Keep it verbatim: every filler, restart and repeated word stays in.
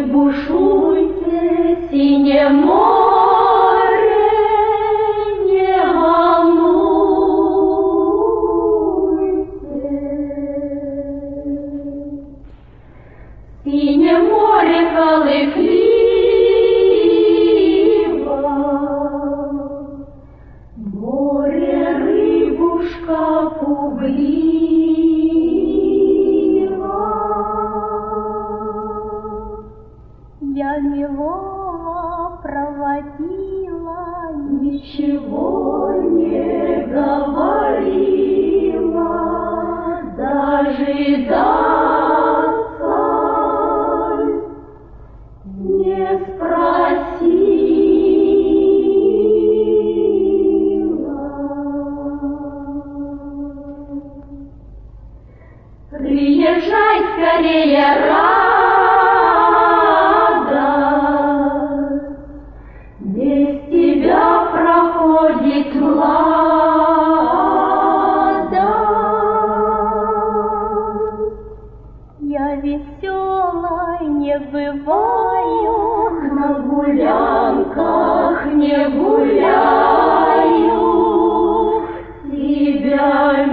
бушуйте, синее море, не волнуйте. Синее море колыхливо, море рыбушка пуглива. Я милого проводила, ничего не говорила, дожидаться не спросила. Приезжай скорее, рада, без тебя проходит Лада. Я веселой не бываю, на гулянках не гуляю, тебя